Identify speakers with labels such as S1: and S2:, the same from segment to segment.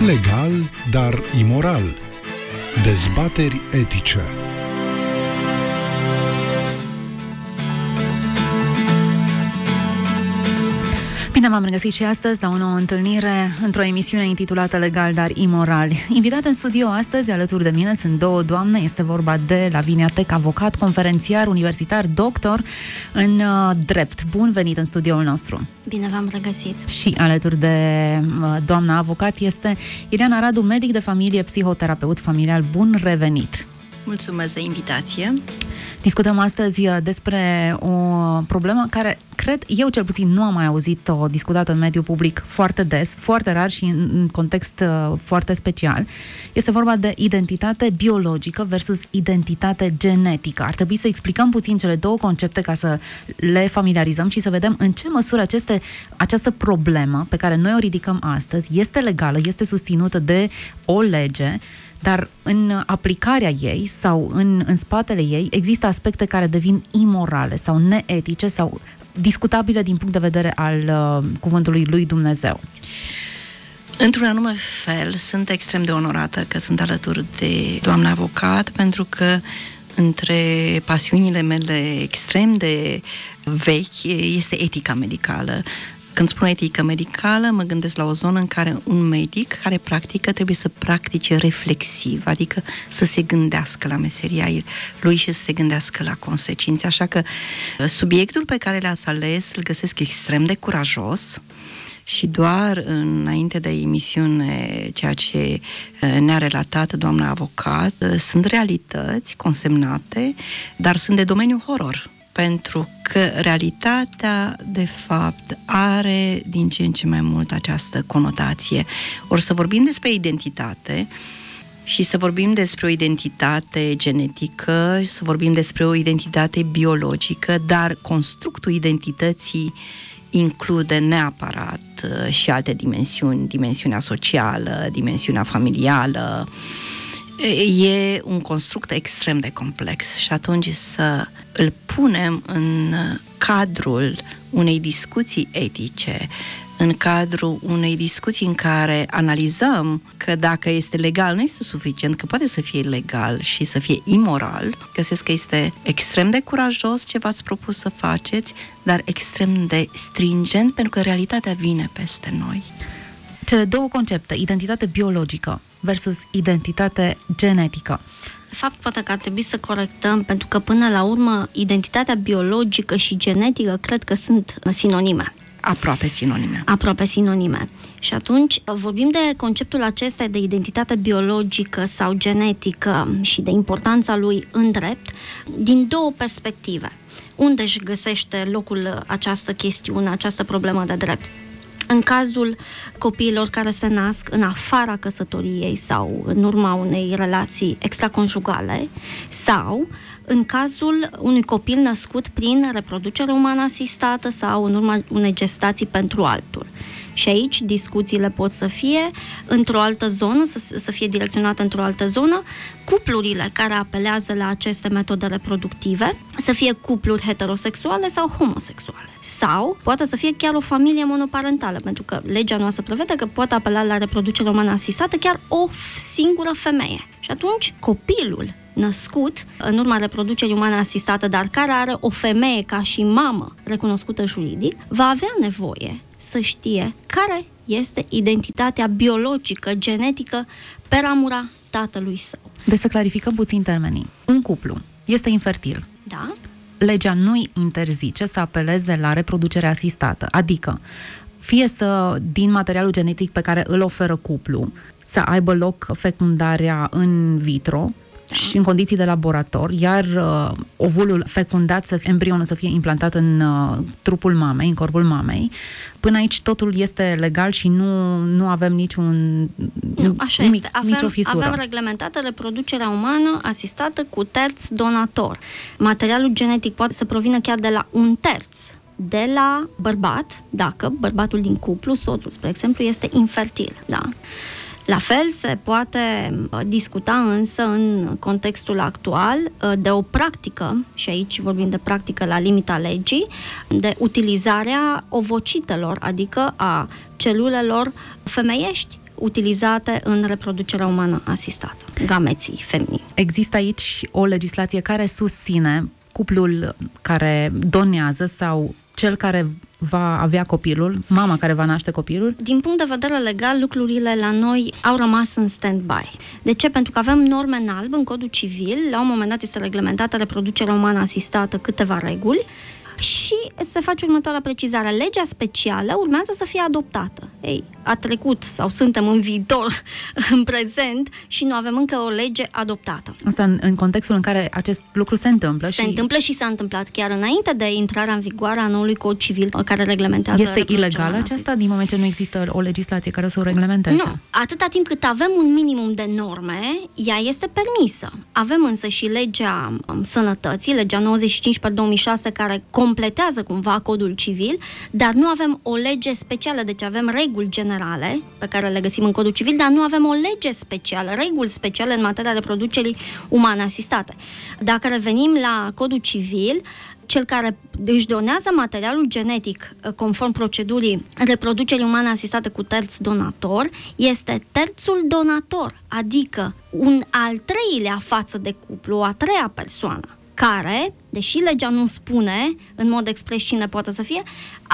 S1: Legal, dar imoral. Dezbateri etice.
S2: Bine v-am regăsit și astăzi la o nouă întâlnire într-o emisiune intitulată Legal, dar imoral. Invitate în studio astăzi, alături de mine, sunt două doamne. Este vorba de Lavinia Tec, avocat, conferențiar, universitar, doctor în drept. Bun venit în studioul nostru!
S3: Bine v-am regăsit! Și
S2: alături de doamna avocat este Ileana Radu, medic de familie, psihoterapeut familial. Bun revenit!
S4: Mulțumesc de invitație!
S2: Discutăm astăzi despre o problemă care, cred, eu cel puțin nu am mai auzit-o discutată în mediul public foarte des, foarte rar și în context foarte special. Este vorba de identitate biologică versus identitate genetică. Ar trebui să explicăm puțin cele două concepte ca să le familiarizăm și să vedem în ce măsură această problemă pe care noi o ridicăm astăzi este legală, este susținută de o lege, dar în aplicarea ei sau în spatele ei există aspecte care devin imorale sau neetice sau discutabile din punct de vedere al cuvântului lui Dumnezeu.
S4: Într-un anume fel, sunt extrem de onorată că sunt alături de doamna avocat, pentru că între pasiunile mele extrem de vechi este etica medicală. Când spun etică medicală, mă gândesc la o zonă în care un medic care practică trebuie să practice reflexiv, adică să se gândească la meseria lui și să se gândească la consecințe. Așa că subiectul pe care l-ați ales îl găsesc extrem de curajos și doar înainte de emisiune, ceea ce ne-a relatat doamna avocat, sunt realități consemnate, dar sunt de domeniul horror. Pentru că realitatea, de fapt, are din ce în ce mai mult această conotație. Ori să vorbim despre identitate și să vorbim despre o identitate genetică, să vorbim despre o identitate biologică, dar constructul identității include neapărat și alte dimensiuni, dimensiunea socială, dimensiunea familială. E un construct extrem de complex și atunci să îl punem în cadrul unei discuții etice, în cadrul unei discuții în care analizăm că dacă este legal nu este suficient, că poate să fie legal și să fie imoral. Găsesc că este extrem de curajos ce v-ați propus să faceți, dar extrem de stringent, pentru că realitatea vine peste noi.
S2: Cele două concepte, identitate biologică versus identitate genetică.
S3: De fapt, poate că ar trebui să corectăm, pentru că până la urmă identitatea biologică și genetică cred că sunt sinonime.
S4: Aproape sinonime.
S3: Și atunci vorbim de conceptul acesta de identitate biologică sau genetică și de importanța lui în drept din două perspective. Unde își găsește locul această chestiune, această problemă de drept? În cazul copiilor care se nasc în afara căsătoriei sau în urma unei relații extraconjugale, sau în cazul unui copil născut prin reproducere umană asistată sau în urma unei gestații pentru altul. Și aici discuțiile pot să fie într-o altă zonă, să fie direcționate într-o altă zonă, cuplurile care apelează la aceste metode reproductive, să fie cupluri heterosexuale sau homosexuale. Sau poate să fie chiar o familie monoparentală, pentru că legea noastră prevede că poate apela la reproducere umană asistată chiar o singură femeie. Și atunci copilul născut în urma reproducerii umane asistată, dar care are o femeie ca și mamă recunoscută juridic, va avea nevoie să știe care este identitatea biologică, genetică, pe ramura tatălui său.
S2: Deci să clarificăm puțin termenii. Un cuplu este infertil.
S3: Da.
S2: Legea nu-i interzice să apeleze la reproducere asistată, adică fie să, din materialul genetic pe care îl oferă cuplu, să aibă loc fecundarea în vitro, și în condiții de laborator, iar ovulul fecundat, embrionul să fie implantat în trupul mamei, în corpul mamei. Până aici totul este legal și nu avem nicio fisură.
S3: Avem reglementată reproducerea umană asistată cu terț donator. Materialul genetic poate să provină chiar de la un terț, de la bărbat, dacă bărbatul din cuplu, soțul, spre exemplu, este infertil. Da? La fel se poate discuta însă în contextul actual de o practică, și aici vorbim de practică la limita legii, de utilizarea ovocitelor, adică a celulelor femeiești utilizate în reproducerea umană asistată, gameții feminini.
S2: Există aici o legislație care susține cuplul care donează sau cel care va avea copilul, mama care va naște copilul?
S3: Din punct de vedere legal, lucrurile la noi au rămas în stand-by. De ce? Pentru că avem norme în alb în Codul Civil, la un moment dat este reglementată reproducerea umană asistată, câteva reguli, și se face următoarea precizare. Legea specială urmează să fie adoptată. Ei, a trecut sau suntem în viitor, în prezent, și nu avem încă o lege adoptată.
S2: Asta în contextul în care acest lucru se întâmplă.
S3: Întâmplă și s-a întâmplat chiar înainte de intrarea în vigoare a noului Cod Civil care reglementează.
S2: Este ilegală aceasta din moment ce nu există o legislație care să o reglementeze?
S3: Nu. Atâta timp cât avem un minimum de norme, ea este permisă. Avem însă și legea sănătății, legea 95/2006, care completează cumva Codul Civil, dar nu avem o lege specială, deci avem reguli generale pe care le găsim în Codul Civil, dar nu avem o lege specială, reguli speciale în materia reproducerii umane asistate. Dacă revenim la Codul Civil, cel care își donează materialul genetic conform procedurii reproducerii umane asistate cu terț donator este terțul donator, adică un al treilea față de cuplu, o a treia persoană, care, deși legea nu spune în mod expres cine poate să fie,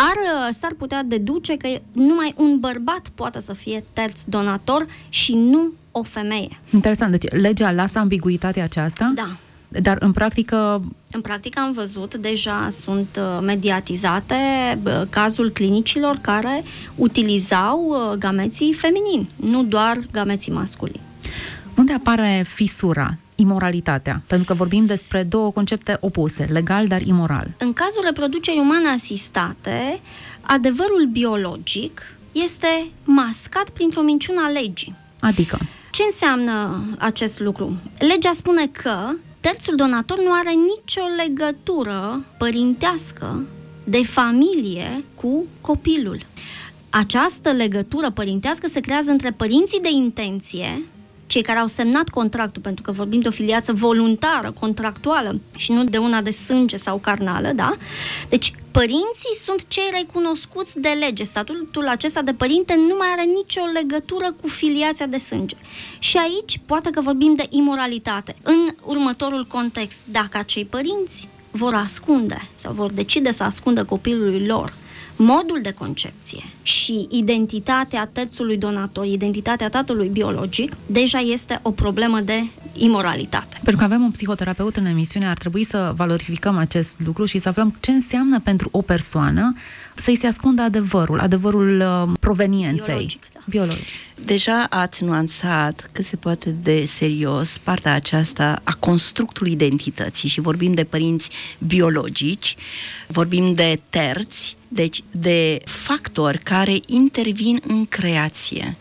S3: s-ar putea deduce că numai un bărbat poate să fie terț donator și nu o femeie.
S2: Interesant. Deci legea lasă ambiguitatea aceasta?
S3: Da.
S2: Dar în practică...
S3: În practică am văzut, deja sunt mediatizate cazul clinicilor care utilizau gameții feminini, nu doar gameții masculini.
S2: Unde apare fisura, imoralitatea? Pentru că vorbim despre două concepte opuse, legal, dar imoral.
S3: În cazul reproducerii umane asistate, adevărul biologic este mascat printr-o minciună a legii.
S2: Adică?
S3: Ce înseamnă acest lucru? Legea spune că terțul donator nu are nicio legătură părintească de familie cu copilul. Această legătură părintească se creează între părinții de intenție, cei care au semnat contractul, pentru că vorbim de o filiață voluntară, contractuală și nu de una de sânge sau carnală, da? Deci, părinții sunt cei recunoscuți de lege. Statutul acesta de părinte nu mai are nicio legătură cu filiația de sânge. Și aici, poate că vorbim de imoralitate. În următorul context, dacă acei părinți vor ascunde sau vor decide să ascundă copilului lor modul de concepție și identitatea terțului donator, identitatea tatălui biologic, deja este o problemă de imoralitate.
S2: Pentru că avem un psihoterapeut în emisiune, ar trebui să valorificăm acest lucru și să aflăm ce înseamnă pentru o persoană să-i se ascundă adevărul provenienței. Biologic.
S4: Deja ați nuanțat cât se poate de serios partea aceasta a constructului identității și vorbim de părinți biologici, vorbim de terți, deci de factori care intervin în creație.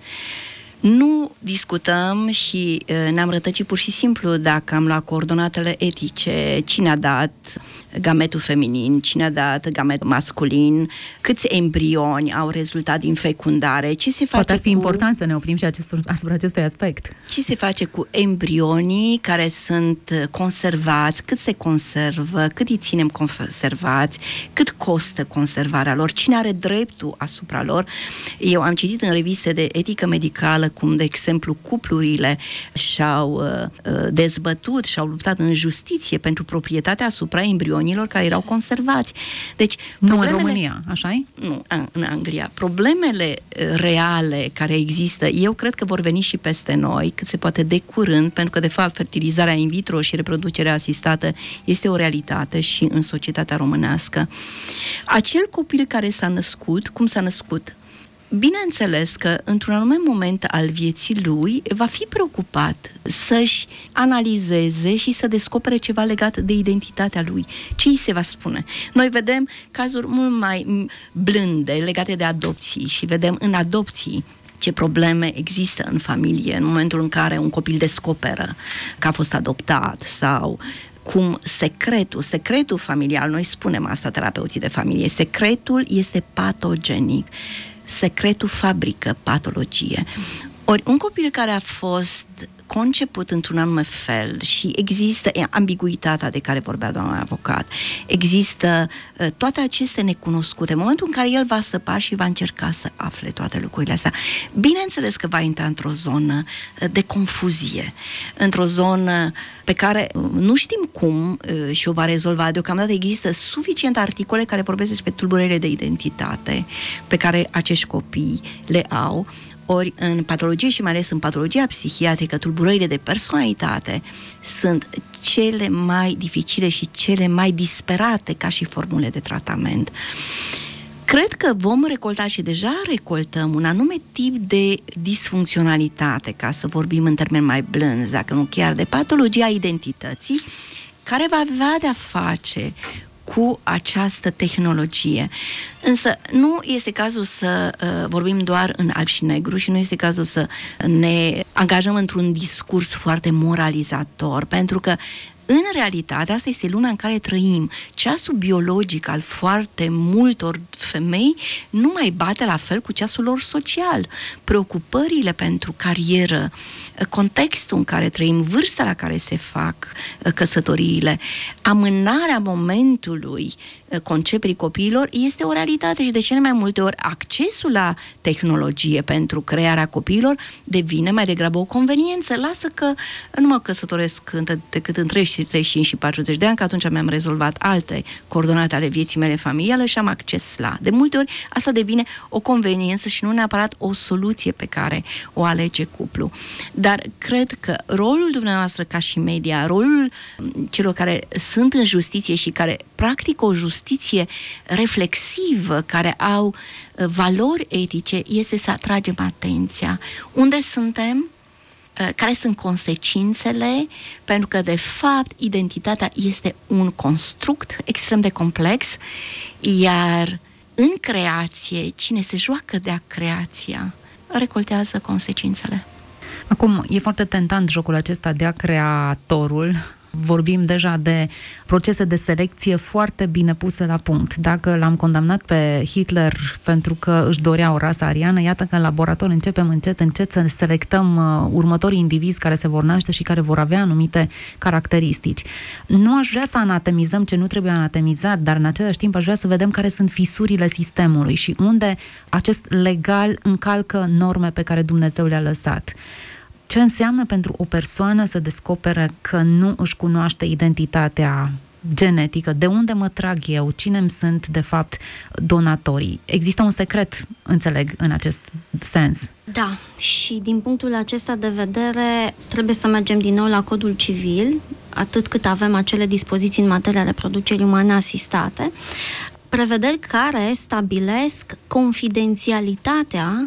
S4: Nu discutăm și ne-am rătăcit pur și simplu dacă am luat coordonatele etice, cine a dat gametul feminin, cine a dat gametul masculin, câți embrioni au rezultat din fecundare, ce se face
S2: Poate ar fi important să ne oprim și asupra acestui aspect.
S4: Ce se face cu embrionii care sunt conservați, cât se conservă, cât îi ținem conservați, cât costă conservarea lor, cine are dreptul asupra lor. Eu am citit în reviste de etică medicală cum, de exemplu, cuplurile și-au dezbătut și-au luptat în justiție pentru proprietatea asupra embrionilor care erau conservați. Deci,
S2: nu în România, așa-i?
S4: Nu, în Anglia. Problemele reale care există, eu cred că vor veni și peste noi, cât se poate de curând, pentru că, de fapt, fertilizarea in vitro și reproducerea asistată este o realitate și în societatea românească. Acel copil care s-a născut, cum s-a născut? Bineînțeles că, într-un anumit moment al vieții lui, va fi preocupat să-și analizeze și să descopere ceva legat de identitatea lui. Ce îi se va spune? Noi vedem cazuri mult mai blânde legate de adopții și vedem în adopții ce probleme există în familie în momentul în care un copil descoperă că a fost adoptat sau cum secretul familial, noi spunem asta terapeuții de familie, secretul este patogenic. Secretul fabrică patologie. Ori un copil care a fost conceput într-un anume fel și există ambiguitatea de care vorbea doamna avocat, există toate aceste necunoscute, în momentul în care el va săpa și va încerca să afle toate lucrurile astea, bineînțeles că va intra într-o zonă de confuzie, într-o zonă pe care nu știm cum și o va rezolva. Deocamdată există suficiente articole care vorbesc despre tulburările de identitate pe care acești copii le au. Ori în patologie și mai ales în patologia psihiatrică, tulburările de personalitate sunt cele mai dificile și cele mai disperate ca și formule de tratament. Cred că vom recolta și deja recoltăm un anume tip de disfuncționalitate, ca să vorbim în termeni mai blânzi, dacă nu chiar de patologia identității, care va avea de-a face cu această tehnologie. Însă nu este cazul să vorbim doar în alb și negru și nu este cazul să ne angajăm într-un discurs foarte moralizator, pentru că în realitate, asta este lumea în care trăim. Ceasul biologic al foarte multor femei nu mai bate la fel cu ceasul lor social. Preocupările pentru carieră, contextul în care trăim, vârsta la care se fac căsătoriile, amânarea momentului conceperii copiilor este o realitate și de cele mai multe ori accesul la tehnologie pentru crearea copiilor devine mai degrabă o conveniență. Lasă că nu mă căsătoresc decât în 35 și 40 de ani, că atunci mi-am rezolvat alte coordonate ale vieții mele familiale și am acces la. De multe ori asta devine o conveniență și nu neapărat o soluție pe care o alege cuplu. Dar cred că rolul dumneavoastră ca și media, rolul celor care sunt în justiție și care practică o justiție reflexivă, care au valori etice, este să atragem atenția. Unde suntem? Care sunt consecințele? Pentru că, de fapt, identitatea este un construct extrem de complex, iar în creație, cine se joacă de-a creația, recoltează consecințele.
S2: Acum, e foarte tentant jocul acesta de a creatorul. Vorbim deja de procese de selecție foarte bine puse la punct. Dacă l-am condamnat pe Hitler pentru că își dorea o rasă ariană, iată că în laborator începem încet să selectăm următorii indivizi care se vor naște și care vor avea anumite caracteristici. Nu aș vrea să anatemizăm ce nu trebuie anatemizat, dar în același timp aș vrea să vedem care sunt fisurile sistemului și unde acest legal încalcă norme pe care Dumnezeu le-a lăsat. Ce înseamnă pentru o persoană să descopere că nu își cunoaște identitatea genetică? De unde mă trag eu? Cine îmi sunt, de fapt, donatorii? Există un secret, înțeleg, în acest sens.
S3: Da, și din punctul acesta de vedere trebuie să mergem din nou la codul civil, atât cât avem acele dispoziții în materia reproducerii umane asistate, prevederi care stabilesc confidențialitatea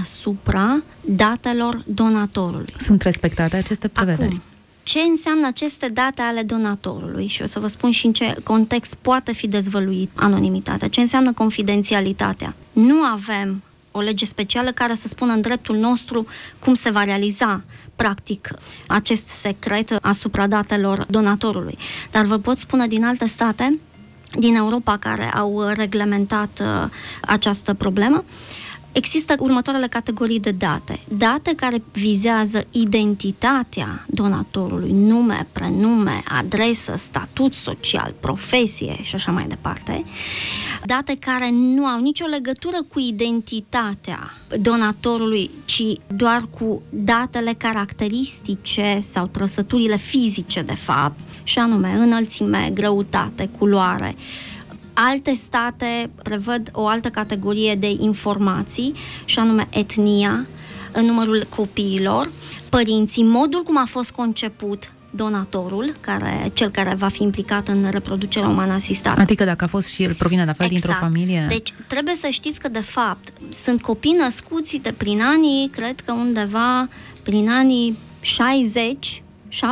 S3: asupra datelor donatorului.
S2: Sunt respectate aceste prevederi?
S3: Acum, ce înseamnă aceste date ale donatorului? Și o să vă spun și în ce context poate fi dezvăluit anonimitatea. Ce înseamnă confidențialitatea? Nu avem o lege specială care să spună în dreptul nostru cum se va realiza practic acest secret asupra datelor donatorului. Dar vă pot spune din alte state din Europa care au reglementat această problemă. Există următoarele categorii de date. Date care vizează identitatea donatorului, nume, prenume, adresă, statut social, profesie și așa mai departe. Date care nu au nicio legătură cu identitatea donatorului, ci doar cu datele caracteristice sau trăsăturile fizice, de fapt, și anume înălțime, greutate, culoare. Alte state prevăd o altă categorie de informații, și anume etnia, numărul copiilor, părinții, modul cum a fost conceput donatorul, cel care va fi implicat în reproducerea umană asistată.
S2: Adică dacă a fost și el provine de altfel dintr-o familie.
S3: Deci trebuie să știți că de fapt sunt copii născuți prin anii, cred că undeva prin anii 60,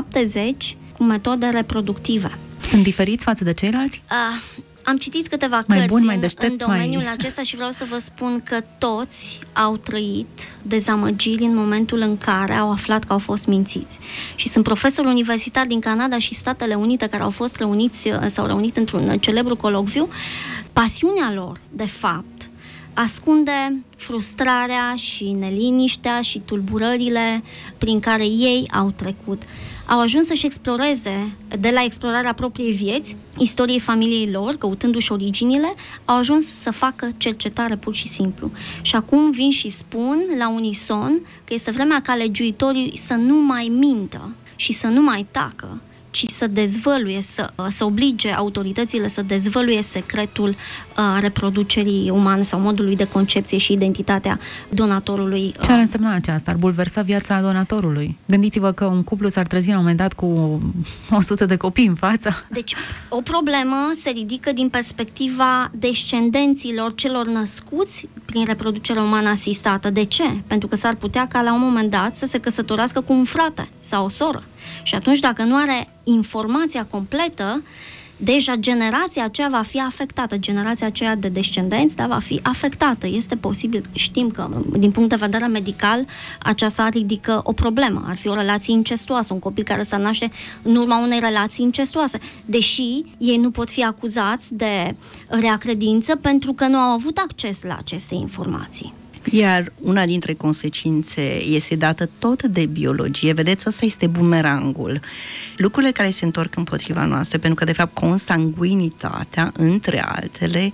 S3: 70, cu metode reproductive.
S2: Sunt diferiți față de ceilalți?
S3: Am citit câteva cărți în domeniul acesta și vreau să vă spun că toți au trăit dezamăgiri în momentul în care au aflat că au fost mințiți. Și sunt profesori universitari din Canada și Statele Unite care au fost reunit într-un celebru colocviu. Pasiunea lor, de fapt, ascunde frustrarea și neliniștea și tulburările prin care ei au trecut. Au ajuns să-și exploreze, de la explorarea propriei vieți, istoriei familiei lor, căutându-și originile, au ajuns să facă cercetare pur și simplu. Și acum vin și spun la unison că este vremea ca legiuitorii să nu mai mintă și să nu mai tacă, ci să dezvăluie, să oblige autoritățile să dezvăluie secretul reproducerii umane sau modului de concepție și identitatea donatorului.
S2: Ce ar însemna aceasta? Ar bulversa viața donatorului? Gândiți-vă că un cuplu s-ar trezi la un moment dat cu 100 de copii în față.
S3: Deci, o problemă se ridică din perspectiva descendenților celor născuți prin reproducerea umană asistată. De ce? Pentru că s-ar putea ca la un moment dat să se căsătorească cu un frate sau o soră. Și atunci, dacă nu are informația completă, deja generația aceea va fi afectată, generația aceea de descendenți, da, va fi afectată. Este posibil, știm că, din punct de vedere medical, aceasta ridică o problemă. Ar fi o relație incestuoasă, un copil care s-ar naște în urma unei relații incestuoase, deși ei nu pot fi acuzați de rea credință pentru că nu au avut acces la aceste informații.
S4: Iar una dintre consecințe este dată tot de biologie. Vedeți, ăsta este bumerangul. Lucrurile care se întorc împotriva noastră, pentru că, de fapt, consanguinitatea, între altele,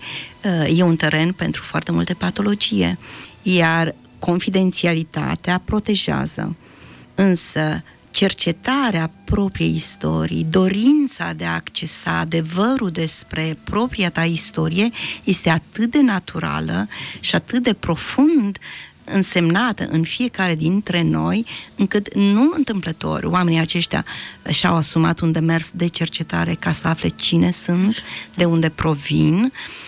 S4: e un teren pentru foarte multe patologie. Iar confidențialitatea protejează. Însă, cercetarea propriei istorii, dorința de a accesa adevărul despre propria ta istorie este atât de naturală și atât de profund însemnată în fiecare dintre noi, încât nu întâmplător oamenii aceștia și-au asumat un demers de cercetare ca să afle cine sunt, de unde provin.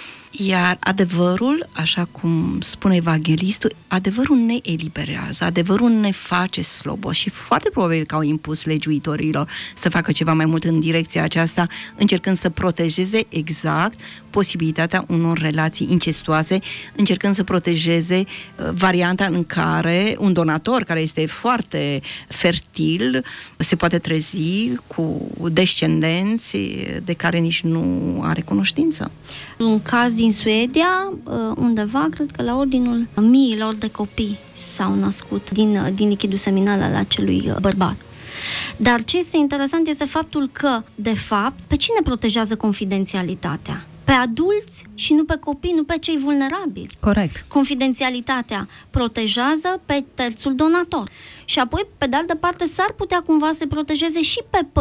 S4: Iar adevărul, așa cum spune evanghelistul, adevărul ne eliberează, adevărul ne face sloboși și foarte probabil că au impus legiuitorilor să facă ceva mai mult în direcția aceasta, încercând să protejeze exact posibilitatea unor relații incestuoase, încercând să protejeze varianta în care un donator care este foarte fertil se poate trezi cu descendenți de care nici nu are cunoștință.
S3: Un caz din Suedia, undeva, cred că la ordinul miilor de copii s-au născut din lichidul seminal al acelui bărbat. Dar ce este interesant este faptul că, de fapt, pe cine protejează confidențialitatea? Pe adulți și nu pe copii, nu pe cei vulnerabili.
S2: Corect.
S3: Confidențialitatea protejează pe terțul donator. Și apoi, pe de altă parte, s-ar putea cumva să protejeze și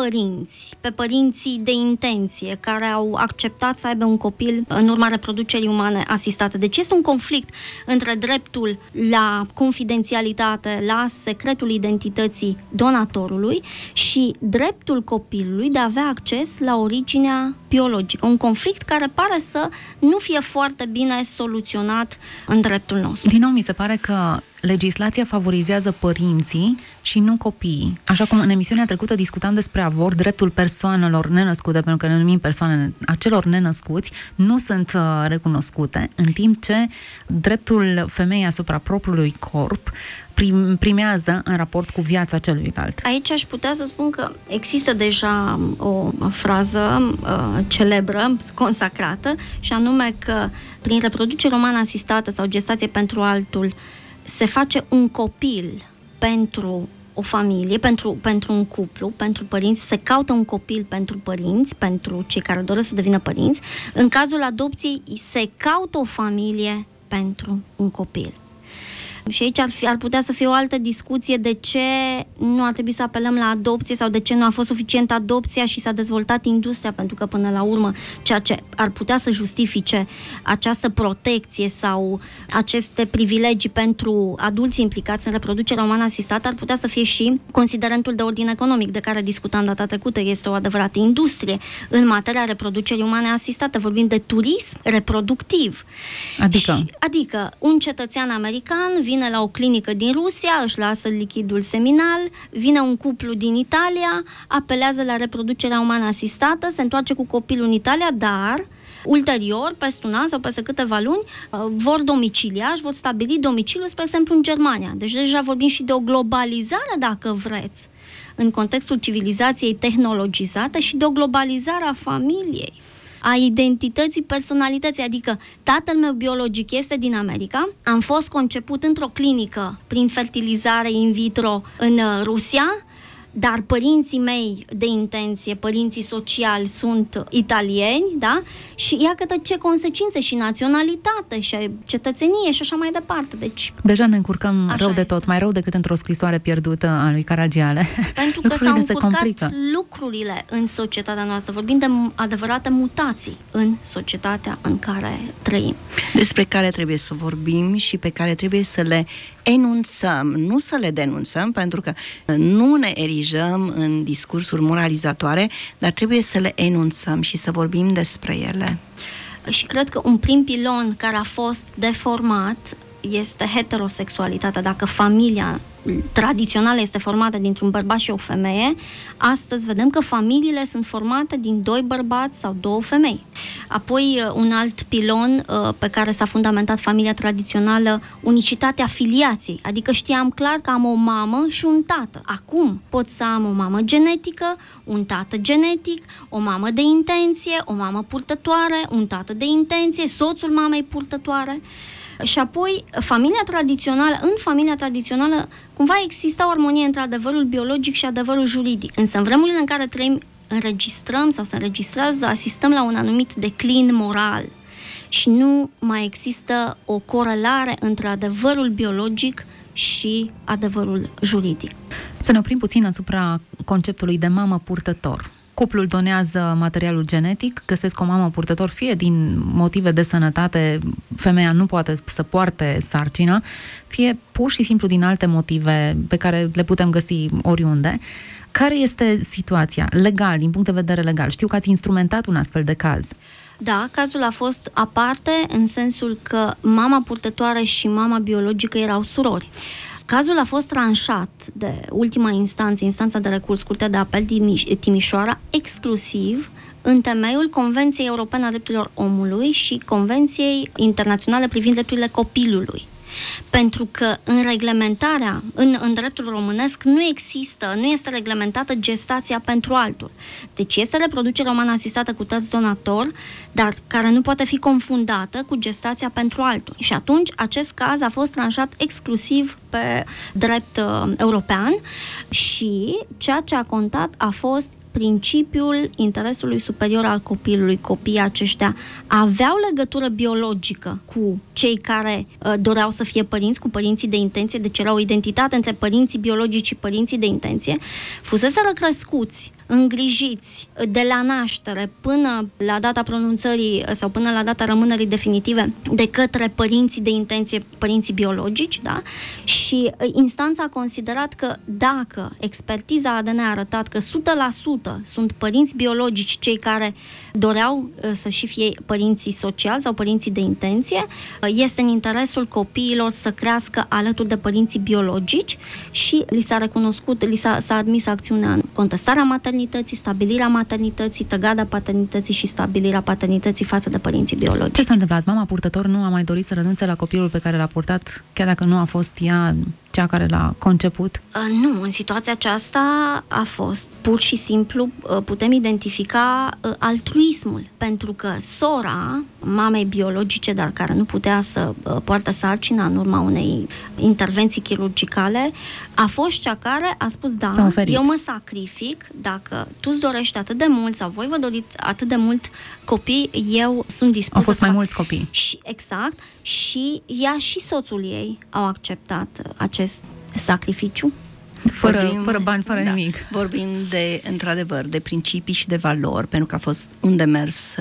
S3: pe părinții de intenție, care au acceptat să aibă un copil în urma reproducerii umane asistate. Deci este un conflict între dreptul la confidențialitate, la secretul identității donatorului și dreptul copilului de a avea acces la originea biologică. Un conflict care pare să nu fie foarte bine soluționat în dreptul nostru.
S2: Din nou, mi se pare că legislația favorizează părinții și nu copiii. Așa cum în emisiunea trecută discutam despre avort, dreptul persoanelor nenăscute, pentru că ne numim persoane, acelor nenăscuți, nu sunt recunoscute, în timp ce dreptul femeii asupra propriului corp primează în raport cu viața celuilalt.
S3: Aici aș putea să spun că există deja o frază celebră, consacrată, și anume că prin reproducere umană asistată sau gestație pentru altul se face un copil pentru o familie, pentru un cuplu, pentru părinți, se caută un copil pentru părinți, pentru cei care doresc să devină părinți. În cazul adopției se caută o familie pentru un copil. Și aici ar putea să fie o altă discuție de ce nu ar trebui să apelăm la adopție sau de ce nu a fost suficient adopția și s-a dezvoltat industria, pentru că până la urmă ceea ce ar putea să justifice această protecție sau aceste privilegii pentru adulții implicați în reproducerea umană asistată ar putea să fie și considerentul de ordin economic de care discutam data trecută. Este o adevărată industrie în materia reproducerii umane asistate. Vorbim de turism reproductiv. Adică un cetățean american vine la o clinică din Rusia, își lasă lichidul seminal, vine un cuplu din Italia, apelează la reproducerea umană asistată, se întoarce cu copilul în Italia, dar ulterior, peste un an sau peste câteva luni, vor domicilia, își vor stabili domiciliul, spre exemplu, în Germania. Deci deja vorbim și de o globalizare, dacă vreți, în contextul civilizației tehnologizate și de o globalizare a familiei. a identității, personalității, adică tatăl meu biologic este din America, am fost conceput într-o clinică prin fertilizare in vitro în Rusia, dar părinții mei de intenție, părinții sociali sunt italieni, da? Și iată ce consecințe, și naționalitate, și cetățenie și așa mai departe. Deci,
S2: deja ne încurcăm rău de tot,
S3: este.
S2: mai rău decât într-o scrisoare pierdută a lui Caragiale.
S3: Pentru că s-au încurcat lucrurile în societatea noastră. Vorbim de adevărate mutații în societatea în care trăim.
S4: Despre care trebuie să vorbim și pe care trebuie să le enunțăm, nu să le denunțăm, pentru că nu ne erijăm în discursuri moralizatoare, dar trebuie să le enunțăm și să vorbim despre ele.
S3: Și cred că un prim pilon care a fost deformat este heterosexualitatea. Dacă familia tradițională este formată dintr-un bărbat și o femeie, astăzi vedem că familiile sunt formate din 2 bărbați sau 2 femei. Apoi, un alt pilon pe care s-a fundamentat familia tradițională, unicitatea filiației, adică știam clar că am o mamă și un tată. Acum pot să am o mamă genetică, un tată genetic, o mamă de intenție, o mamă purtătoare, un tată de intenție, soțul mamei purtătoare. Și apoi, în familia tradițională, cumva exista o armonie între adevărul biologic și adevărul juridic. Însă, în vremurile în care trăim, înregistrăm sau se înregistrează, asistăm la un anumit declin moral și nu mai există o corelare între adevărul biologic și adevărul juridic.
S2: Să ne oprim puțin asupra conceptului de mamă purtător. Cuplul donează materialul genetic, găsesc o mamă purtător, fie din motive de sănătate, femeia nu poate să poarte sarcina, fie pur și simplu din alte motive pe care le putem găsi oriunde. Care este situația legal, din punct de vedere legal? Știu că ați instrumentat un astfel de caz.
S3: Da, cazul a fost aparte în sensul că mama purtătoare și mama biologică erau surori. Cazul a fost tranșat de ultima instanță, instanța de recurs, Curtea de Apel Timișoara, exclusiv în temeiul Convenției Europene a Drepturilor Omului și Convenției Internaționale privind drepturile copilului. Pentru că în reglementarea, în dreptul românesc nu este reglementată gestația pentru altul. Deci este reproducerea umană asistată cu terț donator, dar care nu poate fi confundată cu gestația pentru altul. Și atunci acest caz a fost tranșat exclusiv pe drept european și ceea ce a contat a fost principiul interesului superior al copilului. Copiii aceștia aveau legătură biologică cu cei care doreau să fie părinți, cu părinții de intenție, deci era o identitate între părinții biologici și părinții de intenție, fuseseră crescuți, îngrijiți de la naștere până la data pronunțării sau până la data rămânerii definitive de către părinții de intenție, părinții biologici, da? Și instanța a considerat că dacă expertiza ADN a arătat că 100% sunt părinți biologici cei care doreau să și fie părinții sociali sau părinții de intenție, este în interesul copiilor să crească alături de părinții biologici și li s-a recunoscut, s-a admis acțiunea în contestarea maternității, stabilirea maternității, tăgada paternității și stabilirea paternității față de părinții biologici.
S2: Ce s-a întâmplat? Mama purtător nu a mai dorit să renunțe la copilul pe care l-a purtat, chiar dacă nu a fost ea cea care l-a conceput?
S3: Nu, în situația aceasta a fost pur și simplu, putem identifica altruismul, pentru că sora mamei biologice, dar care nu putea să poartă sarcina în urma unei intervenții chirurgicale, a fost cea care a spus da, eu mă sacrific, dacă tu îți dorești atât de mult sau voi vă doriți atât de mult copii, eu sunt dispusă.
S2: Au fost mai mulți copii.
S3: Și, exact, și ea și soțul ei au acceptat acest sacrificiu.
S2: Fără bani, fără nimic.
S4: Vorbim într-adevăr, de principii și de valori, pentru că a fost un demers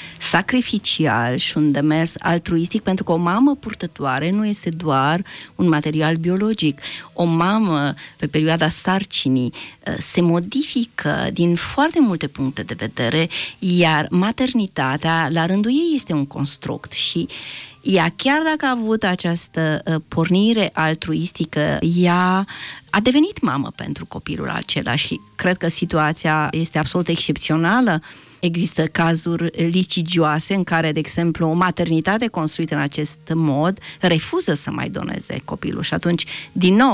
S4: sacrificial și un demers altruistic, pentru că o mamă purtătoare nu este doar un material biologic. O mamă, pe perioada sarcinii, se modifică din foarte multe puncte de vedere, iar maternitatea, la rândul ei, este un construct și ea, chiar dacă a avut această pornire altruistică, ea a devenit mamă pentru copilul acela și cred că situația este absolut excepțională. Există cazuri litigioase în care, de exemplu, o maternitate construită în acest mod refuză să mai doneze copilul și atunci, din nou,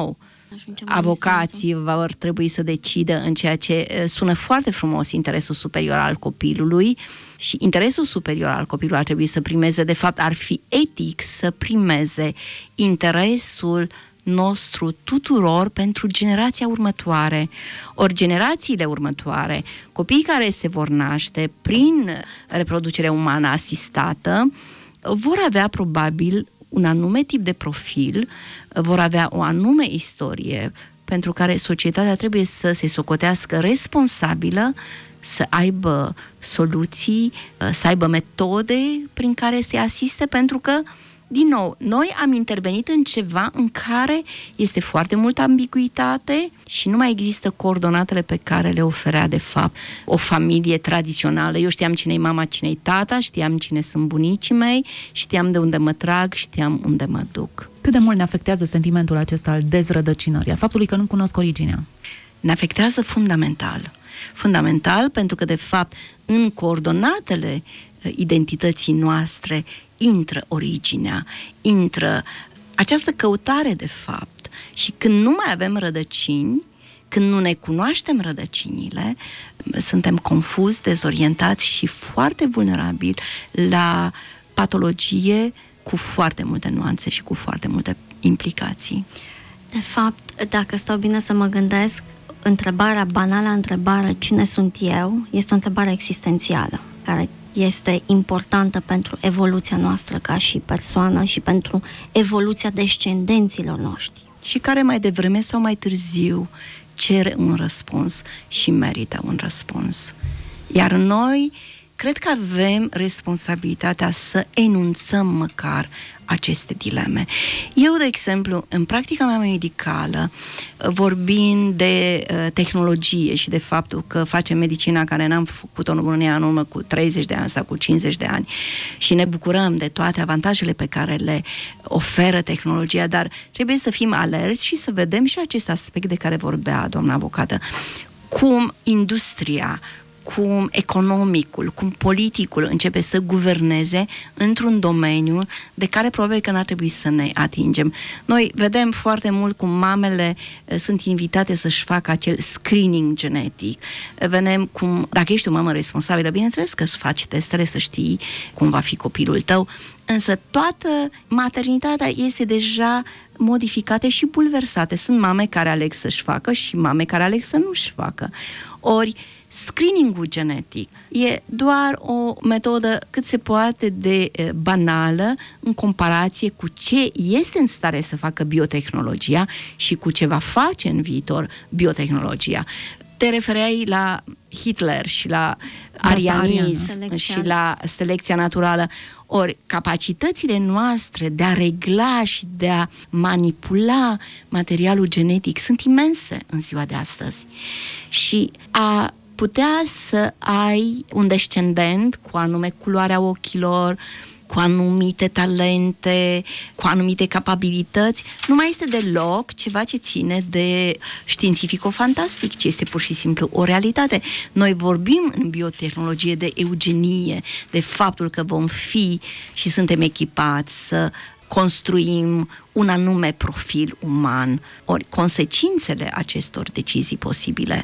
S4: avocații vor trebui să decidă în ceea ce sună foarte frumos interesul superior al copilului și interesul superior al copilului ar trebui să primeze, de fapt ar fi etic să primeze interesul nostru tuturor pentru generația următoare. Ori generațiile următoare, copiii care se vor naște prin reproducere umană asistată, vor avea probabil un anume tip de profil, vor avea o anume istorie pentru care societatea trebuie să se socotească responsabilă, să aibă soluții, să aibă metode prin care să asiste, pentru că din nou, noi am intervenit în ceva în care este foarte multă ambiguitate și nu mai există coordonatele pe care le oferea, de fapt, o familie tradițională. Eu știam cine-i mama, cine-i tata, știam cine sunt bunicii mei, știam de unde mă trag, știam unde mă duc.
S2: Cât de mult ne afectează sentimentul acesta al dezrădăcinării, a faptului că nu cunosc originea?
S4: Ne afectează fundamental. Fundamental pentru că, de fapt, în coordonatele identității noastre intră originea, intră această căutare de fapt. Și când nu mai avem rădăcini, când nu ne cunoaștem rădăcinile, suntem confuzi, dezorientați și foarte vulnerabili la patologie cu foarte multe nuanțe și cu foarte multe implicații.
S3: De fapt, dacă stau bine să mă gândesc, banala întrebare cine sunt eu, este o întrebare existențială, care este importantă pentru evoluția noastră ca și persoană și pentru evoluția descendenților noștri.
S4: Și care mai devreme sau mai târziu cere un răspuns și merită un răspuns. Iar noi cred că avem responsabilitatea să enunțăm măcar aceste dileme. Eu, de exemplu, în practica mea medicală, vorbind de tehnologie și de faptul că facem medicina care n-am făcut-o în România în urmă cu 30 de ani sau cu 50 de ani și ne bucurăm de toate avantajele pe care le oferă tehnologia, dar trebuie să fim alerți și să vedem și acest aspect de care vorbea doamna avocată. Cum industria, cum economicul, cum politicul începe să guverneze într-un domeniu de care probabil că n-ar trebui să ne atingem. Noi vedem foarte mult cum mamele sunt invitate să-și facă acel screening genetic. Vedem cum, dacă ești o mamă responsabilă, bineînțeles că îți faci testele să știi cum va fi copilul tău, însă toată maternitatea este deja modificate și bulversate. Sunt mame care aleg să-și facă și mame care aleg să nu-și facă. Ori screening-ul genetic e doar o metodă cât se poate de banală în comparație cu ce este în stare să facă biotehnologia și cu ce va face în viitor biotehnologia. Te refereai la Hitler și la arianism și la selecția naturală. Ori capacitățile noastre de a regla și de a manipula materialul genetic sunt imense în ziua de astăzi. Și a putea să ai un descendent cu anume culoarea ochilor, cu anumite talente, cu anumite capabilități, nu mai este deloc ceva ce ține de științifico-fantastic, ci este pur și simplu o realitate. Noi vorbim în biotehnologie de eugenie, de faptul că vom fi și suntem echipați să construim un anume profil uman. Ori consecințele acestor decizii posibile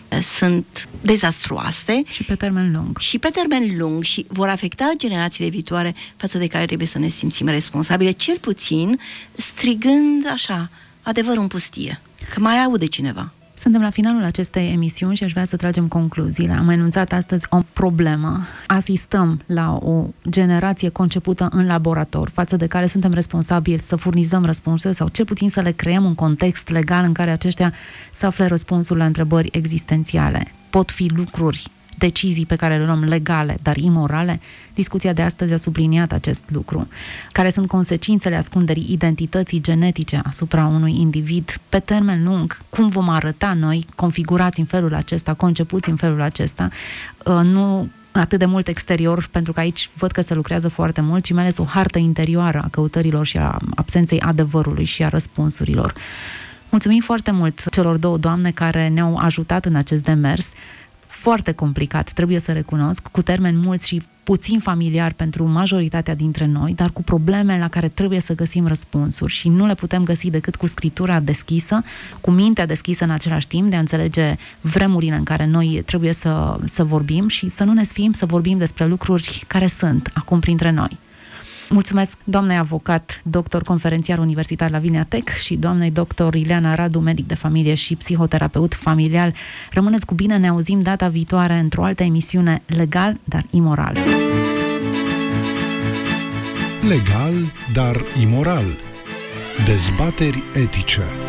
S4: sunt dezastruoase.
S2: Și pe termen lung.
S4: Și pe termen lung și vor afecta generațiile viitoare față de care trebuie să ne simțim responsabile, cel puțin strigând așa, adevărul în pustie, că mai aude cineva.
S2: Suntem la finalul acestei emisiuni și aș vrea să tragem concluziile. Am enunțat astăzi o problemă. Asistăm la o generație concepută în laborator, față de care suntem responsabili să furnizăm răspunsuri sau cel puțin să le creăm un context legal în care aceștia să afle răspunsuri la întrebări existențiale. Pot fi lucruri, decizii pe care le luăm legale, dar imorale? Discuția de astăzi a subliniat acest lucru. Care sunt consecințele ascunderii identității genetice asupra unui individ pe termen lung? Cum vom arăta noi, configurați în felul acesta, concepuți în felul acesta? Nu atât de mult exterior, pentru că aici văd că se lucrează foarte mult, ci mai ales o hartă interioară a căutărilor și a absenței adevărului și a răspunsurilor. Mulțumim foarte mult celor două doamne care ne-au ajutat în acest demers. foarte complicat, trebuie să recunosc, cu termeni mulți și puțin familiar pentru majoritatea dintre noi, dar cu probleme la care trebuie să găsim răspunsuri și nu le putem găsi decât cu scriptura deschisă, cu mintea deschisă în același timp, de a înțelege vremurile în care noi trebuie să vorbim și să nu ne sfim să vorbim despre lucruri care sunt acum printre noi. Mulțumesc doamnei avocat, doctor conferențiar universitar la Vineatec și doamnei doctor Ileana Radu, medic de familie și psihoterapeut familial. Rămâneți cu bine, ne auzim data viitoare într-o altă emisiune Legal, dar imoral.
S1: Legal, dar imoral. Dezbateri etice.